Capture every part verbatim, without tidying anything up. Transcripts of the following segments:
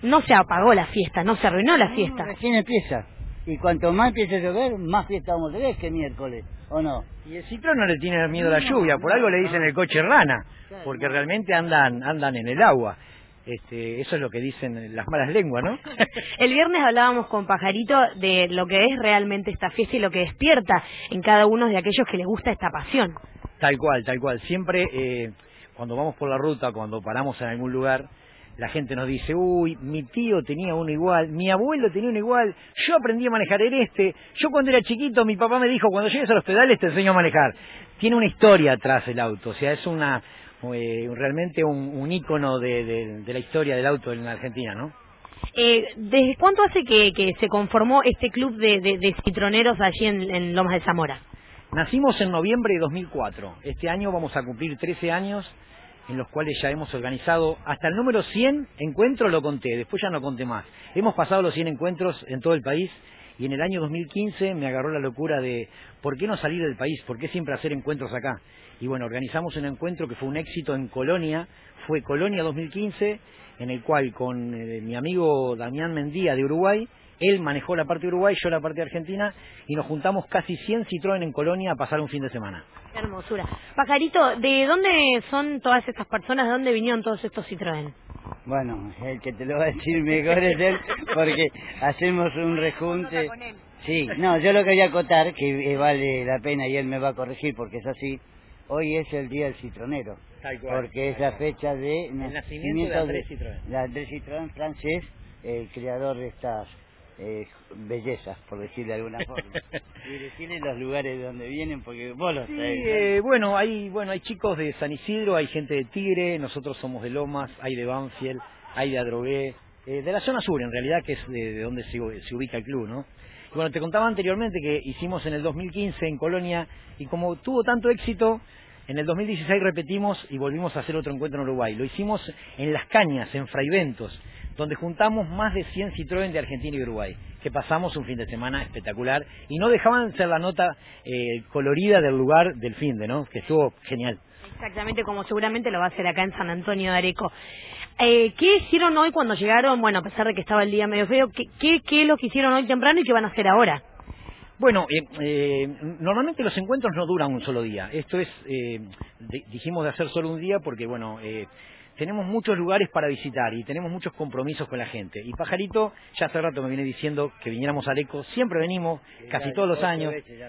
no se apagó la fiesta, no se arruinó la fiesta. No, recién empieza. Y cuanto más empiece a llover, más fiesta vamos a ver que miércoles, ¿o no? Y el Citroën no le tiene miedo a la lluvia, por algo le dicen el coche rana, porque realmente andan andan en el agua. Este, eso es lo que dicen las malas lenguas, ¿no? El viernes hablábamos con Pajarito de lo que es realmente esta fiesta y lo que despierta en cada uno de aquellos que les gusta esta pasión. Tal cual, tal cual. Siempre eh, cuando vamos por la ruta, cuando paramos en algún lugar, la gente nos dice, uy, mi tío tenía uno igual, mi abuelo tenía uno igual, yo aprendí a manejar en este, yo cuando era chiquito mi papá me dijo, cuando llegues a los pedales te enseño a manejar. Tiene una historia atrás el auto, o sea, es una eh, realmente un, un ícono de, de, de la historia del auto en la Argentina, ¿no? Eh, ¿Desde cuánto hace que, que se conformó este club de, de, de citroneros allí en, en Lomas de Zamora? Nacimos en noviembre de dos mil cuatro, este año vamos a cumplir trece años, en los cuales ya hemos organizado hasta el número cien encuentros, lo conté, después ya no conté más. Hemos pasado los cien encuentros en todo el país y en el año dos mil quince me agarró la locura de ¿por qué no salir del país? ¿Por qué siempre hacer encuentros acá? Y bueno, organizamos un encuentro que fue un éxito en Colonia, fue Colonia dos mil quince, en el cual con eh, mi amigo Damián Mendía de Uruguay, él manejó la parte de Uruguay, yo la parte de Argentina, y nos juntamos casi cien Citroën en Colonia a pasar un fin de semana. Qué hermosura. Pajarito, ¿de dónde son todas estas personas? ¿De dónde vinieron todos estos Citroën? Bueno, el que te lo va a decir mejor es él, porque hacemos un rejunte. Sí, no, yo lo quería acotar, que vale la pena y él me va a corregir porque es así. Hoy es el día del citronero, porque es la fecha de el nacimiento de Andrés Citroën. De Andrés Citroën, francés, el creador de estas eh, bellezas, por decirle de alguna forma. Y decirle los lugares de donde vienen, porque vos los sí, traes. eh, bueno, hay bueno hay chicos de San Isidro, hay gente de Tigre, nosotros somos de Lomas, hay de Banfield, hay de Adrogué, eh, de la zona sur en realidad, que es de, de donde se, se ubica el club, ¿no? Y bueno, te contaba anteriormente que hicimos en el dos mil quince en Colonia, y como tuvo tanto éxito, en el dos mil dieciséis repetimos y volvimos a hacer otro encuentro en Uruguay. Lo hicimos en Las Cañas, en Fraiventos, donde juntamos más de cien Citroën de Argentina y Uruguay, que pasamos un fin de semana espectacular y no dejaban de ser la nota eh, colorida del lugar del fin de, ¿no? Que estuvo genial. Exactamente, como seguramente lo va a hacer acá en San Antonio de Areco. Eh, ¿Qué hicieron hoy cuando llegaron? Bueno, a pesar de que estaba el día medio feo, ¿qué, qué, qué es lo que hicieron hoy temprano y qué van a hacer ahora? Bueno, eh, eh, normalmente los encuentros no duran un solo día. Esto es, eh, de, dijimos de hacer solo un día porque, bueno, eh, tenemos muchos lugares para visitar y tenemos muchos compromisos con la gente. Y Pajarito ya hace rato me viene diciendo que viniéramos a Areco, siempre venimos, sí, casi todos los años.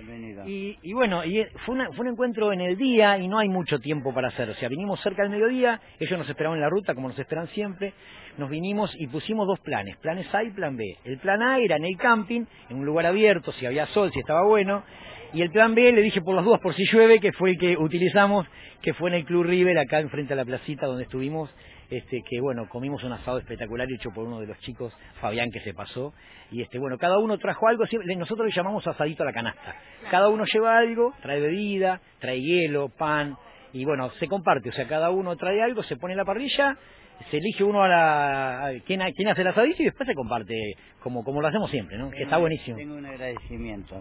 Y, y bueno, y fue, una, fue un encuentro en el día y no hay mucho tiempo para hacer. O sea, vinimos cerca del mediodía, ellos nos esperaban en la ruta como nos esperan siempre. Nos vinimos y pusimos dos planes, planes A y plan B. El plan A era en el camping, en un lugar abierto, si había sol, si estaba bueno. Y el plan B, le dije por las dudas, por si llueve, que fue el que utilizamos, que fue en el Club River, acá enfrente a la placita donde estuvimos, este que bueno, comimos un asado espectacular hecho por uno de los chicos, Fabián, que se pasó. Y este bueno, cada uno trajo algo, nosotros le llamamos asadito a la canasta. Cada uno lleva algo, trae bebida, trae hielo, pan, y bueno, se comparte, o sea, cada uno trae algo, se pone en la parrilla, se elige uno a la a quien, quien hace el asadito y después se comparte como como lo hacemos siempre, ¿no? Tengo, que está buenísimo. Tengo un agradecimiento,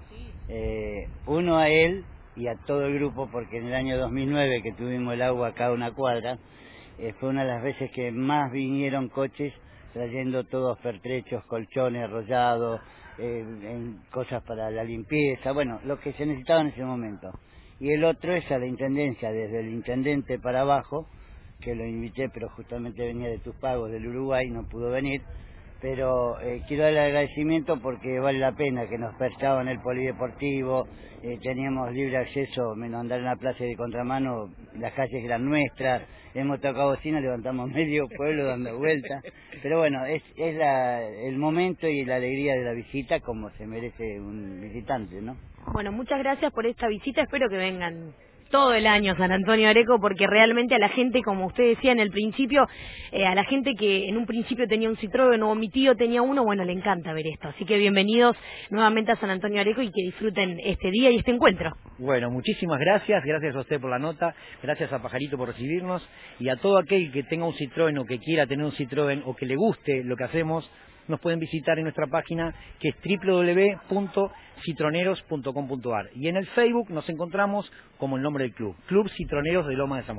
eh, uno a él y a todo el grupo, porque en el año dos mil nueve que tuvimos el agua acá a una cuadra, eh, fue una de las veces que más vinieron coches trayendo todos pertrechos, colchones, arrollados, eh, en cosas para la limpieza, bueno, lo que se necesitaba en ese momento. Y el otro es a la intendencia, desde el intendente para abajo, que lo invité, pero justamente venía de tus pagos del Uruguay, no pudo venir, pero eh, quiero darle agradecimiento porque vale la pena que nos prestaban el polideportivo, eh, teníamos libre acceso, menos andar en la plaza de contramano, las calles eran nuestras, hemos tocado bocina, levantamos medio pueblo dando vueltas, pero bueno, es, es la, el momento y la alegría de la visita como se merece un visitante, ¿no? Bueno, muchas gracias por esta visita, espero que vengan todo el año a San Antonio de Areco, porque realmente a la gente, como usted decía en el principio, eh, a la gente que en un principio tenía un Citroën o mi tío tenía uno, bueno, le encanta ver esto. Así que bienvenidos nuevamente a San Antonio de Areco y que disfruten este día y este encuentro. Bueno, muchísimas gracias, gracias a usted por la nota, gracias a Pajarito por recibirnos, y a todo aquel que tenga un Citroën o que quiera tener un Citroën o que le guste lo que hacemos, nos pueden visitar en nuestra página, que es doble u doble u doble u punto citroneros punto com punto ar, y en el Facebook nos encontramos como el nombre del club, Club Citroneros de Lomas de Zamora.